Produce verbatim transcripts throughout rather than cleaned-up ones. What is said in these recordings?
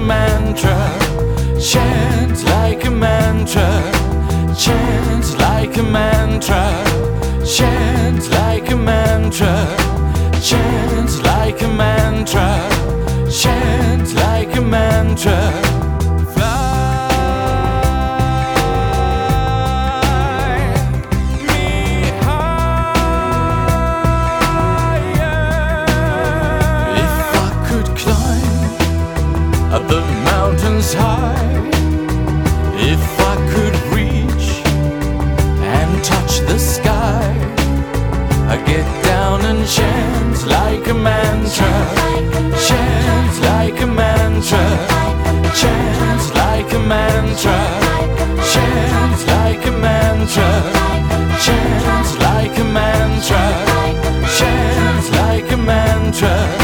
mantra, chant like a mantra, chant like a mantra, chant like a mantra, chant like a mantra, chant like a mantra. The mountains high, if I could reach and touch the sky, I get down and chant like a mantra, chant like a mantra, chant like a mantra, chant like a mantra, chant like a mantra, chant like a mantra.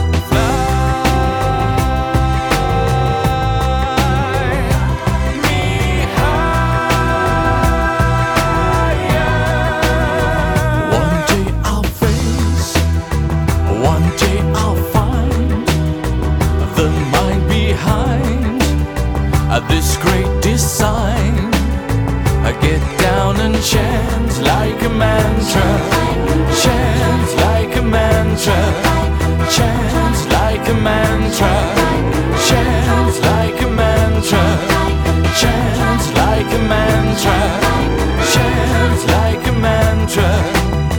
This great design, I get down and chant like a mantra, chant like a mantra, chant like a mantra, chant like a mantra, chant like a mantra, chant like a mantra.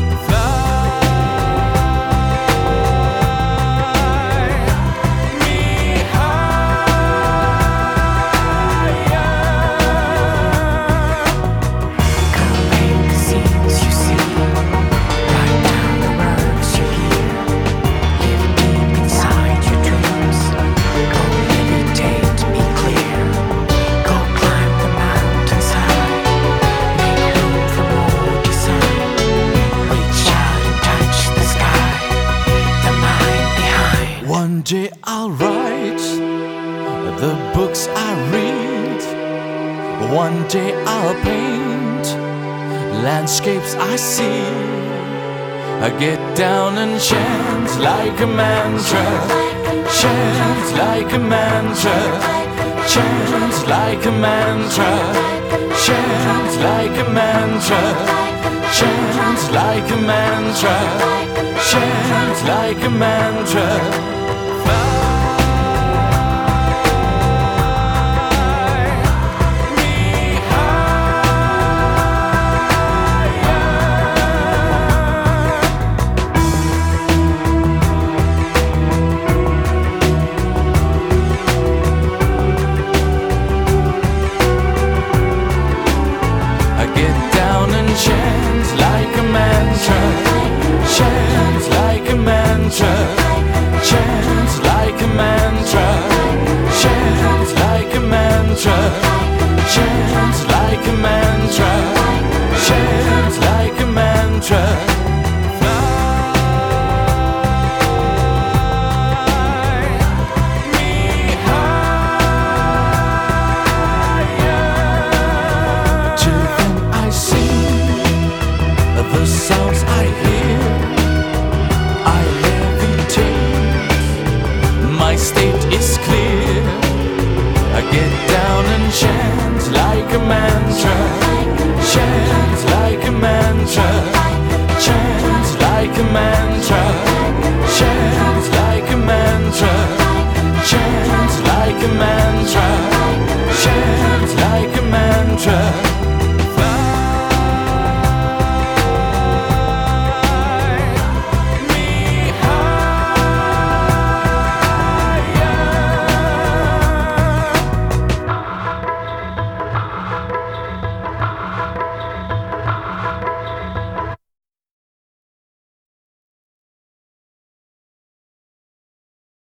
One day I'll write the books I read. One day I'll paint landscapes I see. I get down and chant like a mantra, chant like a mantra, chant like a mantra, chant like a mantra, chant like a mantra, chant like a mantra. Chant like a mantra, chant like a mantra, chant like a mantra, chant like a mantra, chant like a mantra, chant like a mantra. The sounds I hear, I levitate. My state is clear. I get down and chant like a mantra, chant like a mantra.